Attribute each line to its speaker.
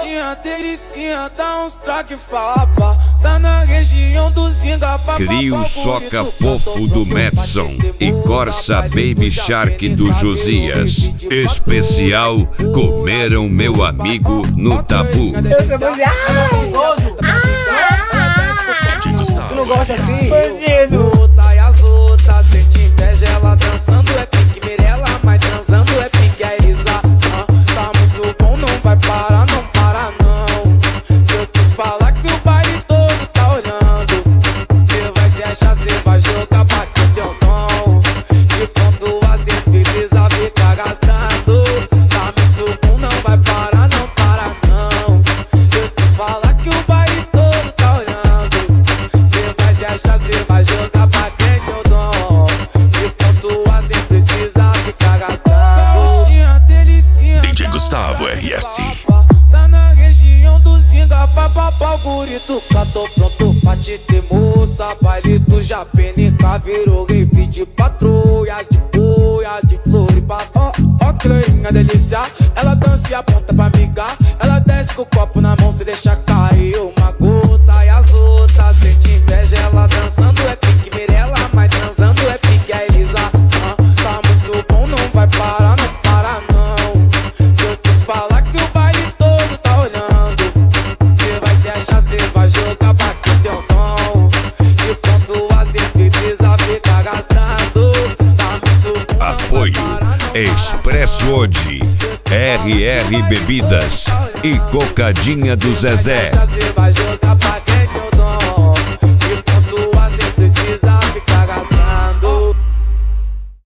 Speaker 1: Coxinha, delicinha, dá uns traque fapa. Tá na região do Zinga,
Speaker 2: Crio Soca Fofo do Madson e Corsa Baby Shark do Josias. Especial Comeram Meu Amigo no Tabu.
Speaker 3: Tu não gosta assim?
Speaker 1: Outra e as outras sente inveja, ela dançando é pique Mirella, mas transando é pique a Elisa. Tá muito bom, não vai parar, não para não. Se eu te falar que o baile todo tá olhando, cê vai se achar, cê vai jogar pra que teu dom. De ponto a cê precisa ficar gastando. Tá muito bom, não vai parar, não para não. Se eu te falar que o baile todo tá olhando, cê vai se achar, cê vai jogar pra quem teu dom. De ponto a cê precisa ficar gastando. Coxinha, delicinha,
Speaker 3: DJ Gustavo RS.
Speaker 1: tá na região do Zinga, papapá, o burito. Tô pronto pra te ter moça. Baile do Japenica virou rave de patrulhas, de boias, de Floripa. Ó, Cleinha, delícia. Ela dança e aponta pra migar. Ela desce com o copo na mão, se deixa cair uma gota. E as outras sente inveja, ela dançando é pique Mirella, mas transando é pique a Elisa. Tá muito bom, não vai parar, não para não. Se eu te falar que o baile todo tá olhando, cê vai se achar, cê vai jogar pra que teu dom. De ponto a cê precisa ficar gastando. Tá muito bom,
Speaker 2: Apoio Expresso Odi, RR Bebidas e Cocadinha do Zezé.
Speaker 1: cê vai jogar pra quem teu